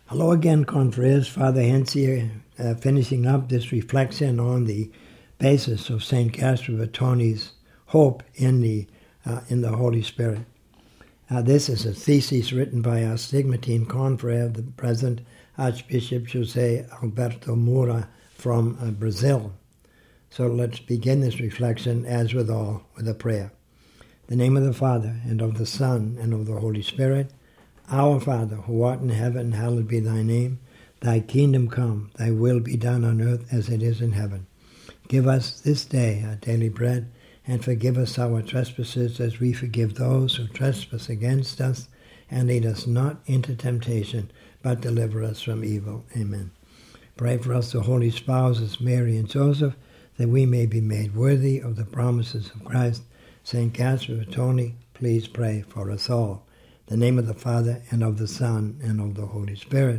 Hello again, confreres. Father Hens here, finishing up this reflection on the basis of St. Gaspar Bertoni's hope in the Holy Spirit. This is a thesis written by our Stigmatine confrere, the present Archbishop José Alberto Moura from Brazil. So let's begin this reflection, as with all, with a prayer. In the name of the Father, and of the Son, and of the Holy Spirit. Our Father, who art in heaven, hallowed be thy name. Thy kingdom come, thy will be done on earth as it is in heaven. Give us this day our daily bread, and forgive us our trespasses as we forgive those who trespass against us. And lead us not into temptation, but deliver us from evil. Amen. Pray for us, the holy spouses, Mary and Joseph, that we may be made worthy of the promises of Christ. St. Gaspar Bertoni, please pray for us all. In the name of the Father, and of the Son, and of the Holy Spirit.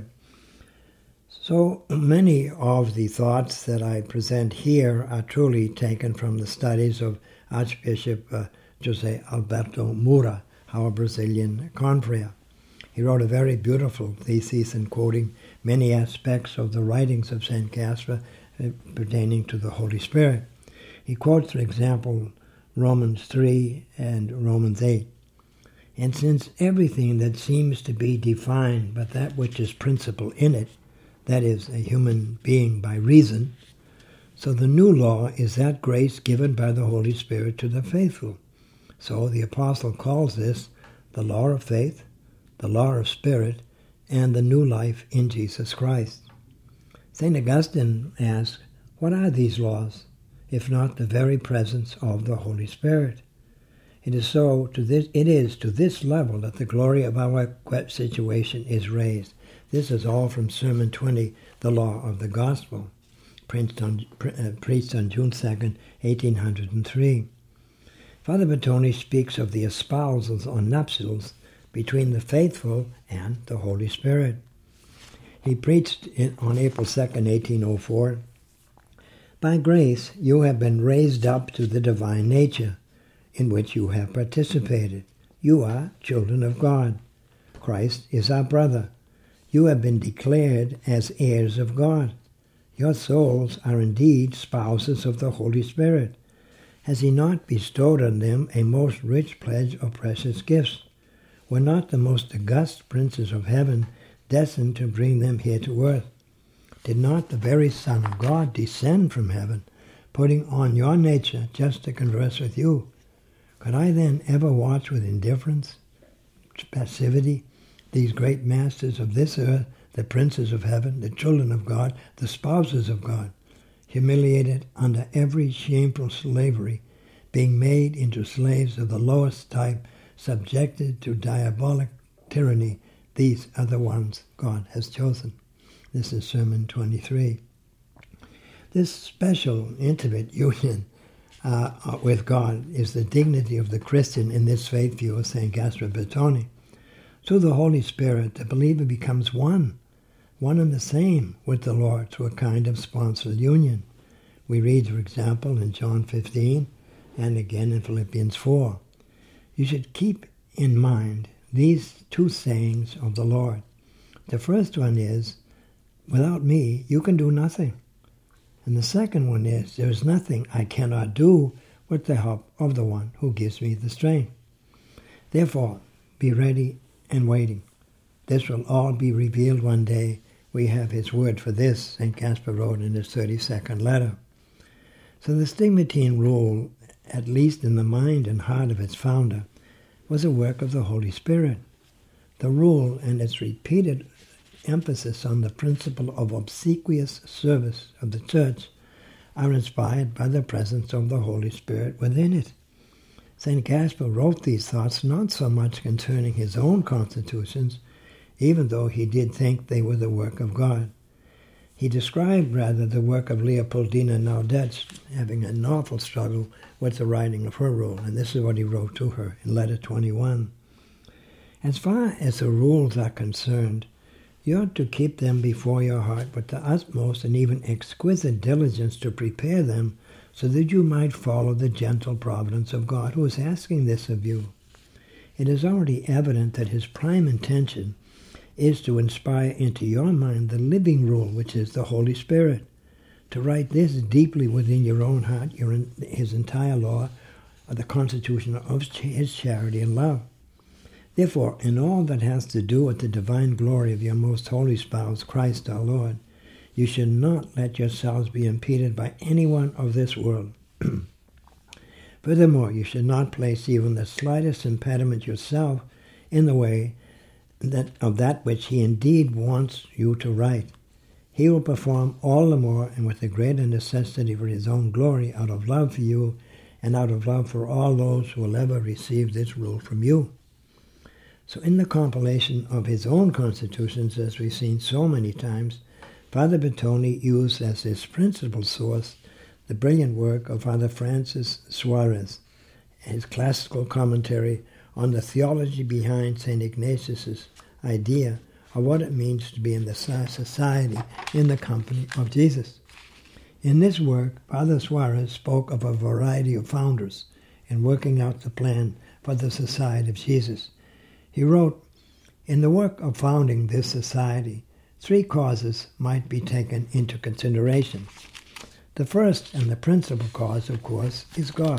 So many of the thoughts that I present here are truly taken from the studies of Archbishop José Alberto Moura, our Brazilian confrere. He wrote a very beautiful thesis in quoting many aspects of the writings of St. Gaspar pertaining to the Holy Spirit. He quotes, for example, Romans 3 and Romans 8. And since everything that seems to be defined by that which is principal in it, that is, a human being by reason, so the new law is that grace given by the Holy Spirit to the faithful. So the Apostle calls this the law of faith, the law of spirit, and the new life in Jesus Christ. St. Augustine asks, what are these laws, if not the very presence of the Holy Spirit? It is to this level that the glory of our situation is raised. This is all from Sermon 20, the Law of the Gospel, preached on June 2nd, 1803. Father Bertoni speaks of the espousals or nuptials between the faithful and the Holy Spirit. He preached on April 2nd, 1804, "By grace you have been raised up to the divine nature, in which you have participated. You are children of God. Christ is our brother. You have been declared as heirs of God. Your souls are indeed spouses of the Holy Spirit. Has he not bestowed on them a most rich pledge of precious gifts? Were not the most august princes of heaven destined to bring them here to earth? Did not the very Son of God descend from heaven, putting on your nature just to converse with you? Could I then ever watch with indifference, passivity, these great masters of this earth, the princes of heaven, the children of God, the spouses of God, humiliated under every shameful slavery, being made into slaves of the lowest type, subjected to diabolic tyranny? These are the ones God has chosen." This is Sermon 23. This special, intimate union with God is the dignity of the Christian in this faith view of St. Gaspar Bertoni. Through the Holy Spirit, the believer becomes one and the same with the Lord through a kind of sponsored union. We read, for example, in John 15 and again in Philippians 4. You should keep in mind these two sayings of the Lord. The first one is, without me, you can do nothing. And the second one is, there is nothing I cannot do with the help of the one who gives me the strength. Therefore, be ready and waiting. This will all be revealed one day. We have his word for this, St. Gaspar wrote in his 32nd letter. So the Stigmatine rule, at least in the mind and heart of its founder, was a work of the Holy Spirit. The rule and its repeated emphasis on the principle of obsequious service of the Church are inspired by the presence of the Holy Spirit within it. St. Gaspar wrote these thoughts not so much concerning his own constitutions, even though he did think they were the work of God. He described rather the work of Leopoldina Naudetz, having an awful struggle with the writing of her rule, and this is what he wrote to her in Letter 21. As far as the rules are concerned, you ought to keep them before your heart with the utmost and even exquisite diligence to prepare them so that you might follow the gentle providence of God, who is asking this of you. It is already evident that his prime intention is to inspire into your mind the living rule, which is the Holy Spirit, to write this deeply within your own heart, his entire law, the constitution of his charity and love. Therefore, in all that has to do with the divine glory of your most holy spouse, Christ our Lord, you should not let yourselves be impeded by anyone of this world. Furthermore, you should not place even the slightest impediment yourself in the way of that which he indeed wants you to write. He will perform all the more and with the greater necessity for his own glory, out of love for you and out of love for all those who will ever receive this rule from you. So in the compilation of his own constitutions, as we've seen so many times, Father Bertoni used as his principal source the brilliant work of Father Francis Suarez, his classical commentary on the theology behind St. Ignatius's idea of what it means to be in the society in the company of Jesus. In this work, Father Suarez spoke of a variety of founders in working out the plan for the Society of Jesus. He wrote, "In the work of founding this society, 3 causes might be taken into consideration. The first and the principal cause, of course, is God.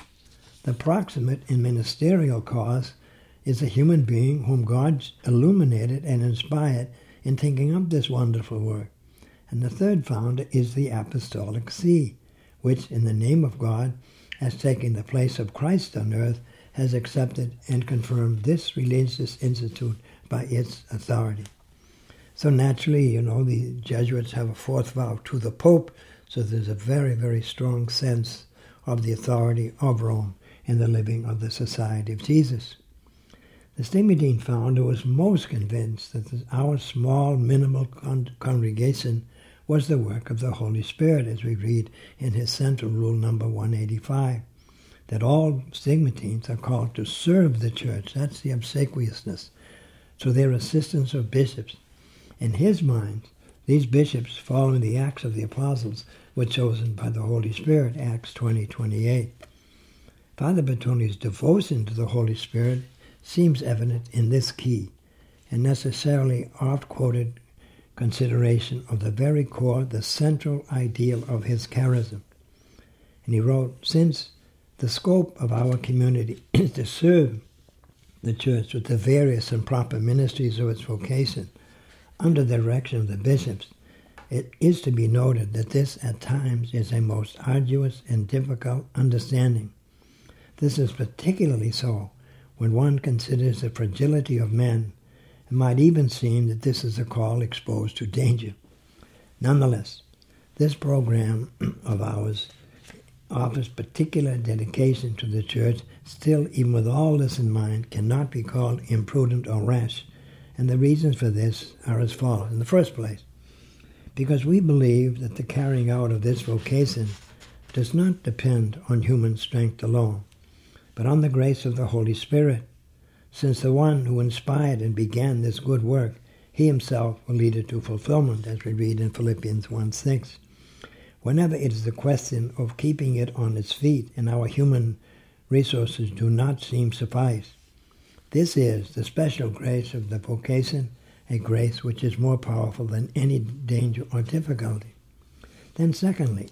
The proximate and ministerial cause is a human being whom God illuminated and inspired in thinking up this wonderful work. And the third founder is the Apostolic See, which, in the name of God, as taking the place of Christ on earth, has accepted and confirmed this religious institute by its authority." So naturally, the Jesuits have a 4th vow to the Pope, so there's a very, very strong sense of the authority of Rome in the living of the Society of Jesus. The Stimating founder was most convinced that our small, minimal congregation was the work of the Holy Spirit, as we read in his central rule number 185, that all Stigmatines are called to serve the church. That's the obsequiousness. So they're assistants of bishops. In his mind, these bishops, following the Acts of the Apostles, were chosen by the Holy Spirit, Acts 20:28. Father Bertoni's devotion to the Holy Spirit seems evident in this key, and necessarily oft-quoted consideration of the very core, the central ideal of his charism. And he wrote, "Since the scope of our community is to serve the church with the various and proper ministries of its vocation under the direction of the bishops, it is to be noted that this at times is a most arduous and difficult understanding. This is particularly so when one considers the fragility of men. It might even seem that this is a call exposed to danger. Nonetheless, this program of ours offers particular dedication to the church. Still, even with all this in mind, cannot be called imprudent or rash, and the reasons for this are as follows. In the first place, because we believe that the carrying out of this vocation does not depend on human strength alone, but on the grace of the Holy Spirit, since the one who inspired and began this good work, he himself will lead it to fulfillment, as we read in Philippians 1:6. Whenever it is a question of keeping it on its feet and our human resources do not seem suffice, this is the special grace of the vocation, a grace which is more powerful than any danger or difficulty. Then secondly,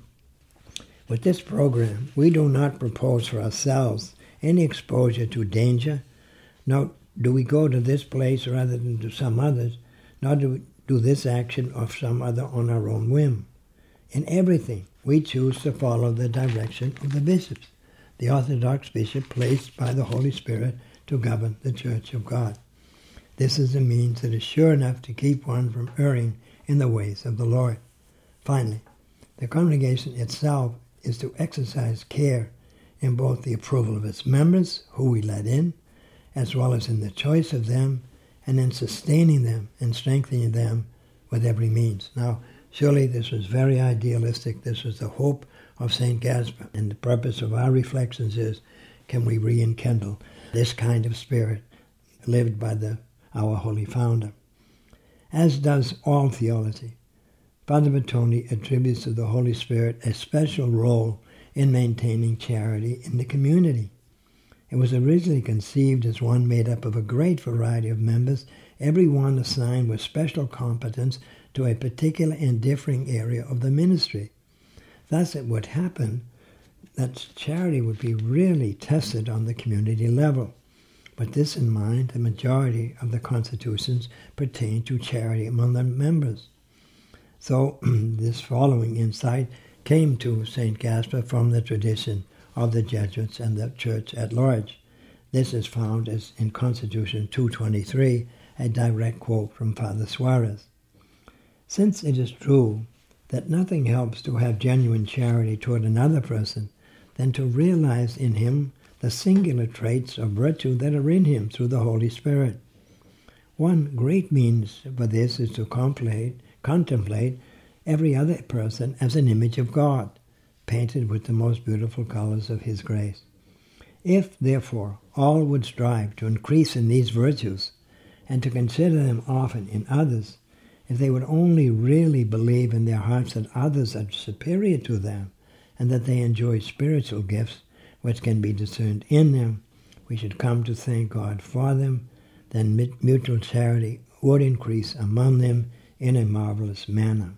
with this program, we do not propose for ourselves any exposure to danger, nor do we go to this place rather than to some others, nor do we do this action or some other on our own whim. In everything, we choose to follow the direction of the bishops, the Orthodox bishop placed by the Holy Spirit to govern the Church of God. This is a means that is sure enough to keep one from erring in the ways of the Lord. Finally, the congregation itself is to exercise care in both the approval of its members, who we let in, as well as in the choice of them, and in sustaining them and strengthening them with every means. Now, surely this was very idealistic. This was the hope of St. Gaspar. And the purpose of our reflections is, can we rekindle this kind of spirit lived by our Holy Founder? As does all theology, Father Bertoni attributes to the Holy Spirit a special role in maintaining charity in the community. It was originally conceived as one made up of a great variety of members every one assigned with special competence to a particular and differing area of the ministry. Thus it would happen that charity would be really tested on the community level. With this in mind, the majority of the constitutions pertain to charity among the members. So this following insight came to St. Gaspar from the tradition of the Jesuits and the Church at large. This is found as in Constitution 223, a direct quote from Father Suarez. Since it is true that nothing helps to have genuine charity toward another person than to realize in him the singular traits of virtue that are in him through the Holy Spirit. One great means for this is to contemplate every other person as an image of God, painted with the most beautiful colors of His grace. If, therefore, all would strive to increase in these virtues and to consider them often in others, if they would only really believe in their hearts that others are superior to them and that they enjoy spiritual gifts which can be discerned in them, we should come to thank God for them, then mutual charity would increase among them in a marvelous manner.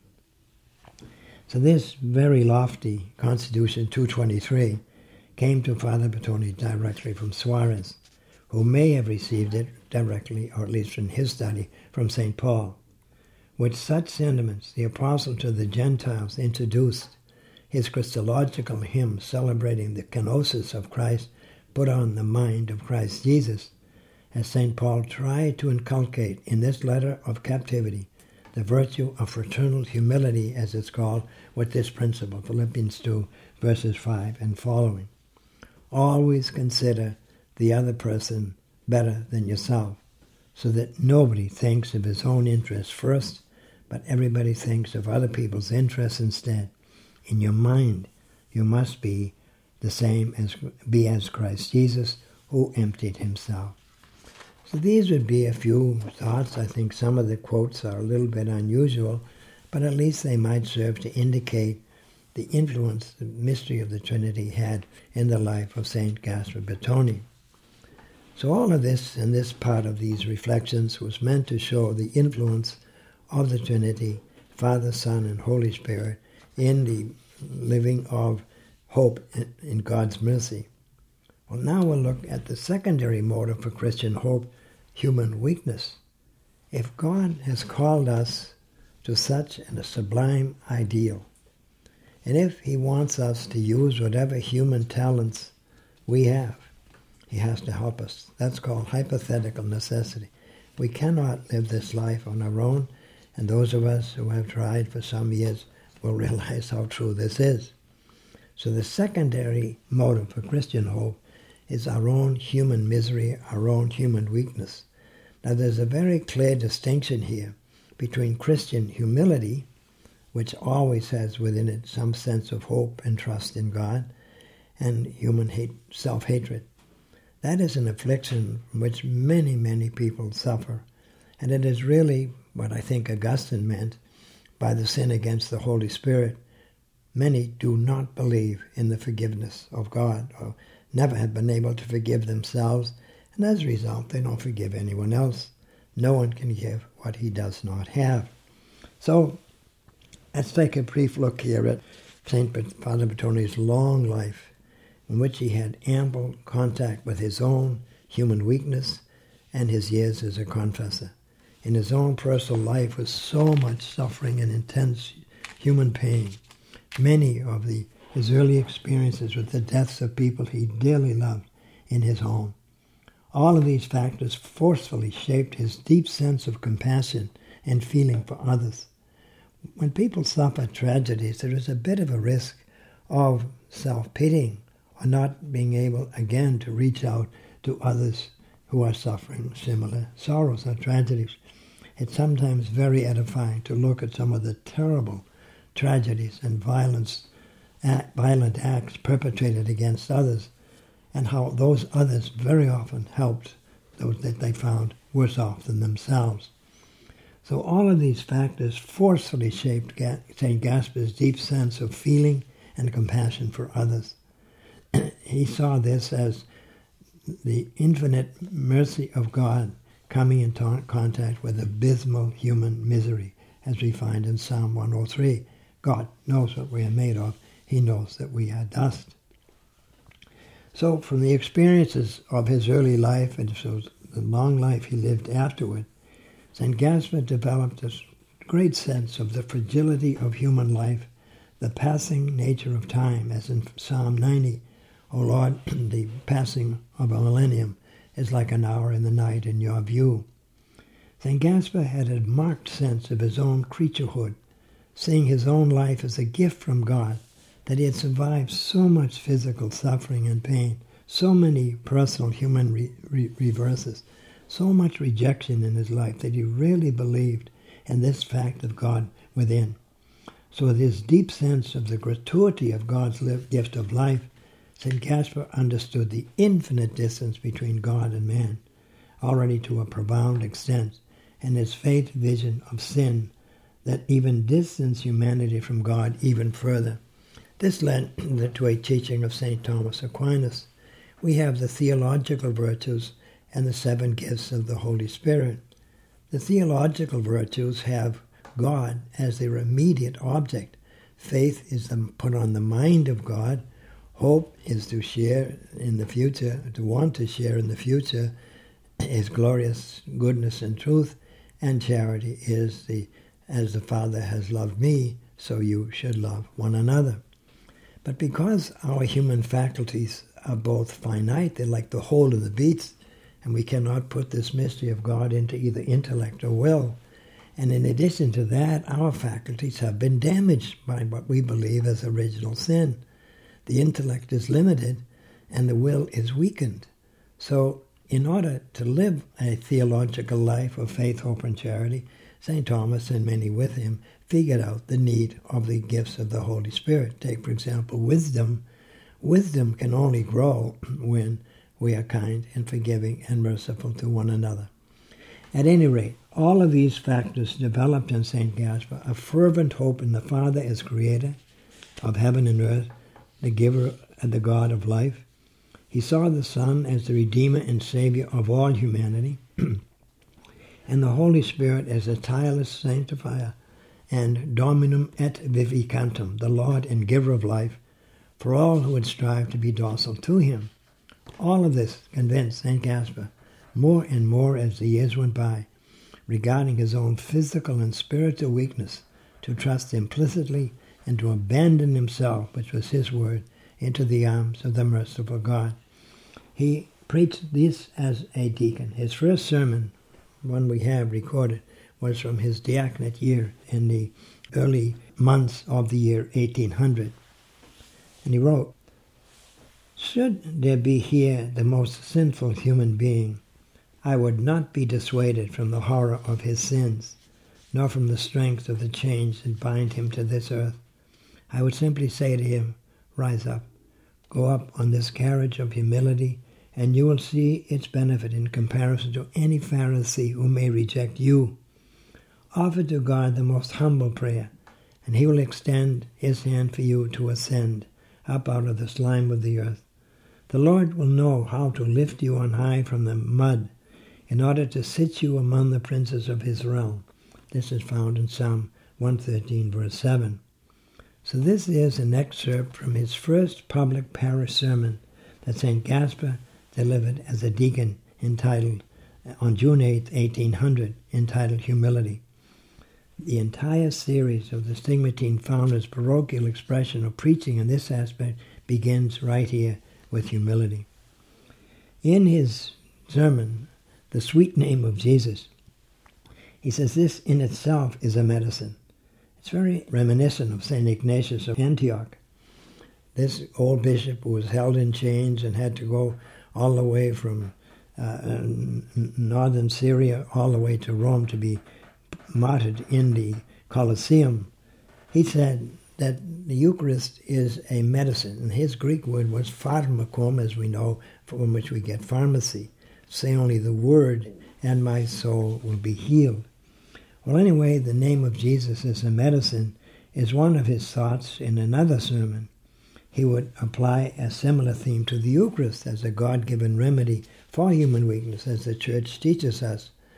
So this very lofty Constitution 223 came to Father Bertone directly from Suarez, who may have received it directly, or at least in his study, from St. Paul. With such sentiments, the apostle to the Gentiles introduced his Christological hymn celebrating the kenosis of Christ put on the mind of Christ Jesus, as St. Paul tried to inculcate in this letter of captivity the virtue of fraternal humility, as it's called, with this principle, Philippians 2, verses 5 and following. Always consider the other person better than yourself, so that nobody thinks of his own interests first, but everybody thinks of other people's interests instead. In your mind, you must be the same as Christ Jesus, who emptied himself. So these would be a few thoughts. I think some of the quotes are a little bit unusual, but at least they might serve to indicate the influence the mystery of the Trinity had in the life of St. Gaspar Bertone. So all of this and this part of these reflections was meant to show the influence of the Trinity, Father, Son, and Holy Spirit, in the living of hope in God's mercy. Well, now we'll look at the secondary motive for Christian hope, human weakness. If God has called us to such a sublime ideal, and if He wants us to use whatever human talents we have, He has to help us. That's called hypothetical necessity. We cannot live this life on our own, and those of us who have tried for some years will realize how true this is. So the secondary motive for Christian hope is our own human misery, our own human weakness. Now there's a very clear distinction here between Christian humility, which always has within it some sense of hope and trust in God, and human self-hatred. That is an affliction from which many, many people suffer, and it is really what I think Augustine meant by the sin against the Holy Spirit. Many do not believe in the forgiveness of God, or never have been able to forgive themselves, and as a result, they don't forgive anyone else. No one can give what he does not have. So, let's take a brief look here at Father Bertone's long life, in which he had ample contact with his own human weakness and his years as a confessor. In his own personal life was so much suffering and intense human pain. Many of his early experiences with the deaths of people he dearly loved in his home. All of these factors forcefully shaped his deep sense of compassion and feeling for others. When people suffer tragedies, there is a bit of a risk of self-pitying or not being able again to reach out to others who are suffering similar sorrows or tragedies. It's sometimes very edifying to look at some of the terrible tragedies and violent acts perpetrated against others, and how those others very often helped those that they found worse off than themselves. So all of these factors forcefully shaped St. Gaspar's deep sense of feeling and compassion for others. He saw this as the infinite mercy of God coming in contact with abysmal human misery, as we find in Psalm 103. God knows what we are made of. He knows that we are dust. So from the experiences of his early life and so the long life he lived afterward, St. Gaspar developed a great sense of the fragility of human life, the passing nature of time, as in Psalm 90, O Lord, the passing of a millennium is like an hour in the night in your view. St. Gaspar had a marked sense of his own creaturehood, seeing his own life as a gift from God, that he had survived so much physical suffering and pain, so many personal human reverses, so much rejection in his life that he really believed in this fact of God within. So with his deep sense of the gratuity of God's gift of life, St. Gaspar understood the infinite distance between God and man, already to a profound extent, and his faith vision of sin that even distanced humanity from God even further. This led to a teaching of St. Thomas Aquinas. We have the theological virtues and the 7 gifts of the Holy Spirit. The theological virtues have God as their immediate object. Faith is put on the mind of God. Hope is to share in the future, to want to share in the future His glorious goodness and truth. And charity is as the Father has loved me, so you should love one another. But because our human faculties are both finite, they're like the whole of the beast, and we cannot put this mystery of God into either intellect or will. And in addition to that, our faculties have been damaged by what we believe as original sin. The intellect is limited, and the will is weakened. So in order to live a theological life of faith, hope, and charity, St. Thomas and many with him figured out the need of the gifts of the Holy Spirit. Take, for example, wisdom. Wisdom can only grow when we are kind and forgiving and merciful to one another. At any rate, all of these factors developed in St. Gaspar a fervent hope in the Father as creator of heaven and earth, the giver and the God of life. He saw the Son as the Redeemer and Savior of all humanity, and the Holy Spirit as a tireless sanctifier and Dominum et Vivificantum, the Lord and Giver of life, for all who would strive to be docile to him. All of this convinced St. Gaspar more and more as the years went by, regarding his own physical and spiritual weakness, to trust implicitly and to abandon himself, which was his word, into the arms of the merciful God. He preached this as a deacon. His first sermon, one we have recorded, was from his diaconate year in the early months of the year 1800. And he wrote, "Should there be here the most sinful human being, I would not be dissuaded from the horror of his sins, nor from the strength of the chains that bind him to this earth. I would simply say to him, rise up, go up on this carriage of humility, and you will see its benefit in comparison to any Pharisee who may reject you. Offer to God the most humble prayer, and he will extend his hand for you to ascend up out of the slime of the earth. The Lord will know how to lift you on high from the mud in order to sit you among the princes of his realm." This is found in Psalm 113, verse 7. So this is an excerpt from his first public parish sermon that St. Gaspar delivered as a deacon, entitled, on June 8, 1800, entitled Humility. The entire series of the Stigmatine founder's parochial expression of preaching in this aspect begins right here with humility. In his sermon, The Sweet Name of Jesus, he says this in itself is a medicine. It's very reminiscent of St. Ignatius of Antioch. This old bishop who was held in chains and had to go all the way from northern Syria all the way to Rome to be martyred in the Colosseum. He said that the Eucharist is a medicine, and his Greek word was pharmakom, as we know, from which we get pharmacy. Say only the word, and my soul will be healed. Well, anyway, the name of Jesus as a medicine is one of his thoughts in another sermon. He would apply a similar theme to the Eucharist as a God-given remedy for human weakness, as the Church teaches us.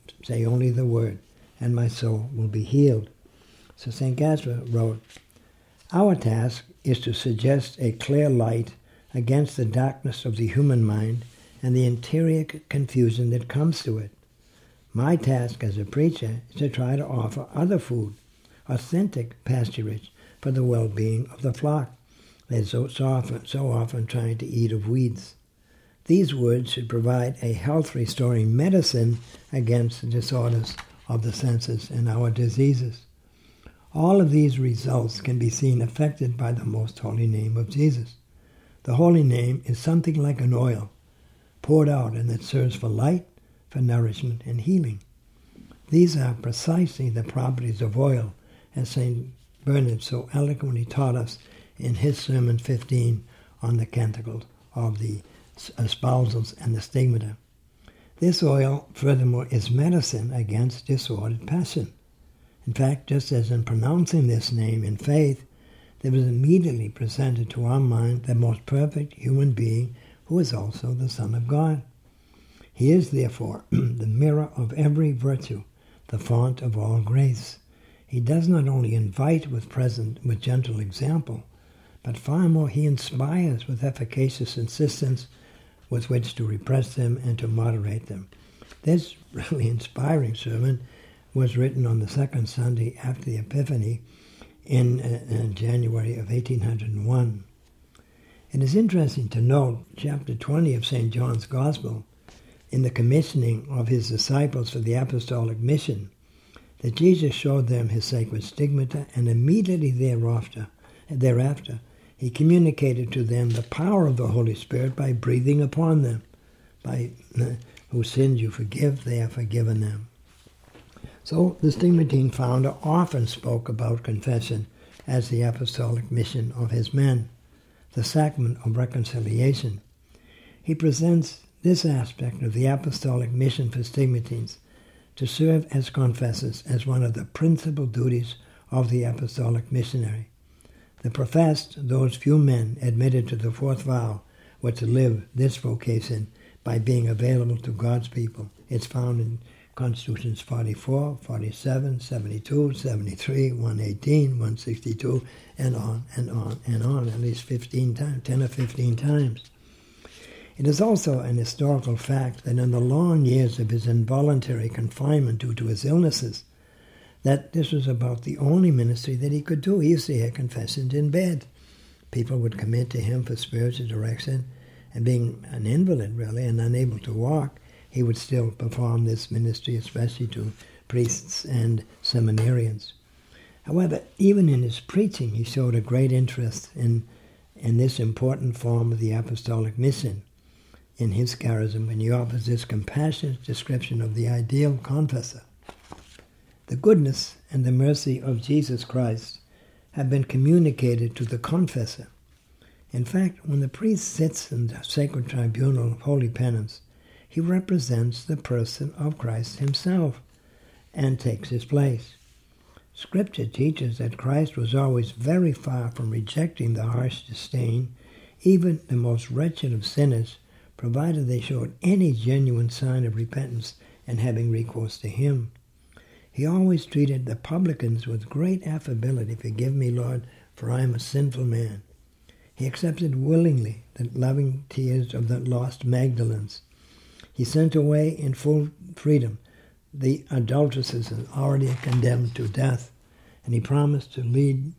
say only the word, and my soul will be healed. So St. Gaspar wrote, our task is to suggest a clear light against the darkness of the human mind and the interior confusion that comes to it. My task as a preacher is to try to offer other food, authentic pasturage for the well-being of the flock. They're so often trying to eat of weeds. These words should provide a health-restoring medicine against the disorders of the senses and our diseases. All of these results can be seen affected by the most holy name of Jesus. The holy name is something like an oil poured out, and it serves for light, for nourishment, and healing. These are precisely the properties of oil, as St. Bernard so eloquently taught us in his Sermon 15 on the Canticles of the Espousals and the Stigmata. This oil, furthermore, is medicine against disordered passion. In fact, just as in pronouncing this name in faith, there was immediately presented to our mind the most perfect human being who is also the Son of God. He is, therefore, the mirror of every virtue, the font of all grace. He does not only invite with gentle example, but far more he inspires with efficacious insistence with which to repress them and to moderate them. This really inspiring sermon was written on the second Sunday after the Epiphany in January of 1801. It is interesting to note chapter 20 of St. John's Gospel, in the commissioning of his disciples for the apostolic mission, that Jesus showed them his sacred stigmata, and immediately thereafter, he communicated to them the power of the Holy Spirit by breathing upon them. By whose sins you forgive, they are forgiven them. So the Stigmatine founder often spoke about confession as the apostolic mission of his men, the sacrament of reconciliation. He presents this aspect of the apostolic mission for Stigmatines to serve as confessors as one of the principal duties of the apostolic missionary. The professed, those few men admitted to the fourth vow, were to live this vocation by being available to God's people. It's found in Constitutions 44, 47, 72, 73, 118, 162, and on and on and on, at least 15 times, 10 or 15 times. It is also an historical fact that in the long years of his involuntary confinement due to his illnesses, that this was about the only ministry that he could do. He used to hear confessions in bed. People would come in to him for spiritual direction, and being an invalid, really, and unable to walk, he would still perform this ministry, especially to priests and seminarians. However, even in his preaching, he showed a great interest in this important form of the apostolic mission. In his charism, when he offers this compassionate description of the ideal confessor. The goodness and the mercy of Jesus Christ have been communicated to the confessor. In fact, when the priest sits in the sacred tribunal of holy penance, he represents the person of Christ himself and takes his place. Scripture teaches that Christ was always very far from rejecting the harsh disdain, even the most wretched of sinners, provided they showed any genuine sign of repentance and having recourse to him. He always treated the publicans with great affability. Forgive me, Lord, for I am a sinful man. He accepted willingly the loving tears of the lost Magdalens. He sent away in full freedom the adulteresses already condemned to death, and he promised to lead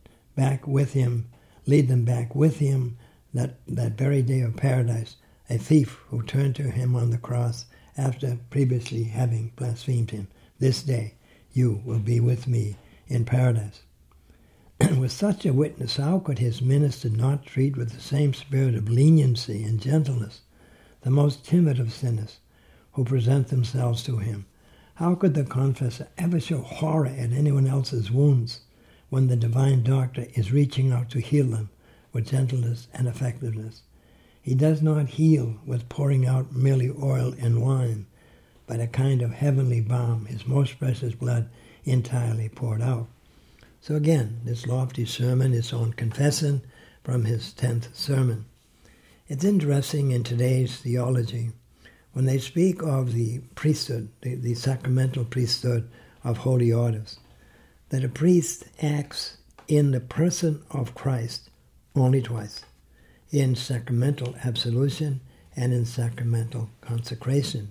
them back with him that very day of paradise, a thief who turned to him on the cross after previously having blasphemed him. This day you will be with me in paradise. With such a witness, how could his minister not treat with the same spirit of leniency and gentleness the most timid of sinners who present themselves to him? How could the confessor ever show horror at anyone else's wounds when the divine doctor is reaching out to heal them with gentleness and effectiveness? He does not heal with pouring out merely oil and wine, but a kind of heavenly balm, his most precious blood entirely poured out. So again, this lofty sermon is on confession from his 10th sermon. It's interesting in today's theology, when they speak of the priesthood, the sacramental priesthood of holy orders, that a priest acts in the person of Christ only twice, in sacramental absolution and in sacramental consecration.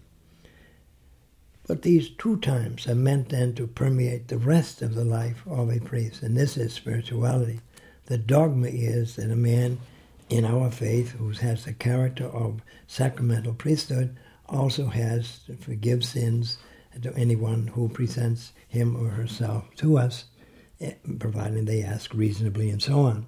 But these 2 times are meant then to permeate the rest of the life of a priest, and this is spirituality. The dogma is that a man in our faith who has the character of sacramental priesthood also has to forgive sins to anyone who presents him or herself to us, providing they ask reasonably and so on.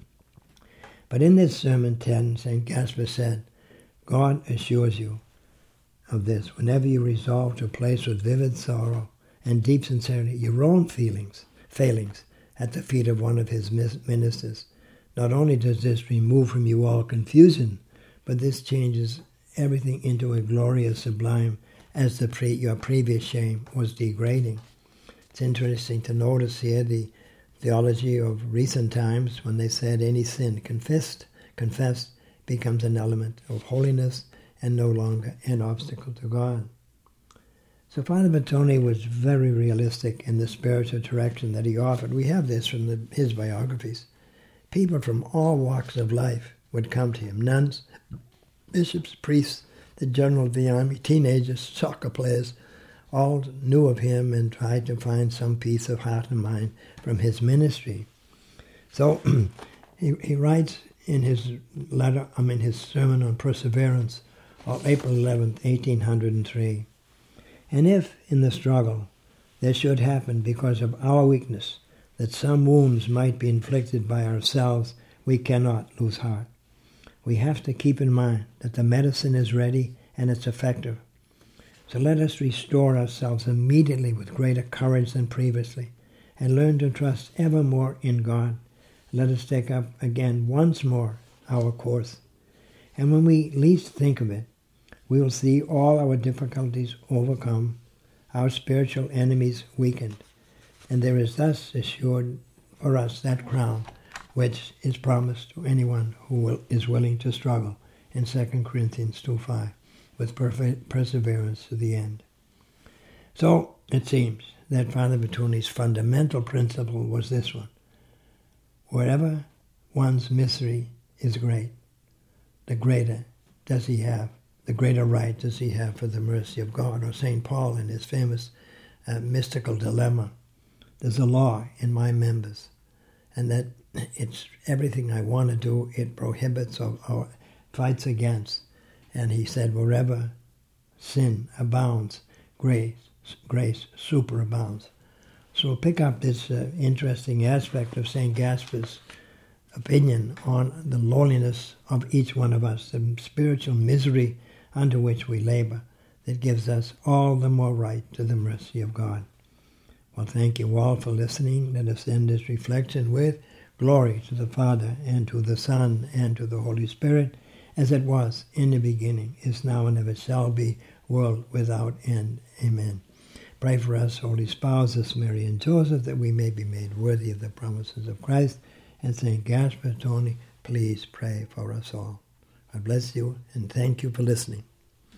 But in this Sermon 10, St. Gaspar said, God assures you of this whenever you resolve to place with vivid sorrow and deep sincerity your own failings at the feet of one of his ministers. Not only does this remove from you all confusion, but this changes everything into a glorious sublime, as your previous shame was degrading. It's interesting to notice here the theology of recent times when they said any sin confessed becomes an element of holiness and no longer an obstacle to God. So Father Bertone was very realistic in the spiritual direction that he offered. We have this from his biographies. People from all walks of life would come to him. Nuns, bishops, priests, the general of the army, teenagers, soccer players, all knew of him and tried to find some peace of heart and mind from his ministry. So he writes in his his sermon on perseverance of April 11th, 1803, and if in the struggle there should happen because of our weakness that some wounds might be inflicted by ourselves, we cannot lose heart. We have to keep in mind that the medicine is ready and it's effective. So let us restore ourselves immediately with greater courage than previously and learn to trust ever more in God. Let us take up again once more our course. And when we least think of it, we will see all our difficulties overcome, our spiritual enemies weakened, and there is thus assured for us that crown which is promised to anyone who is willing to struggle in 2 Corinthians 2:5 with perseverance to the end. So it seems that Father Bertone's fundamental principle was this one: wherever one's misery is great, the greater right does he have for the mercy of God. Or St. Paul in his famous mystical dilemma, there's a law in my members, and that it's everything I want to do, it prohibits or fights against. And he said, wherever sin abounds, grace superabounds. So we'll pick up this interesting aspect of St. Gaspar's opinion on the loneliness of each one of us, the spiritual misery under which we labor, that gives us all the more right to the mercy of God. Well, thank you all for listening. Let us end this reflection with glory to the Father, and to the Son, and to the Holy Spirit, as it was in the beginning, is now, and ever shall be, world without end. Amen. Pray for us, holy spouses, Mary and Joseph, that we may be made worthy of the promises of Christ. And St. Gaspar Bertone, please pray for us all. God bless you, and thank you for listening.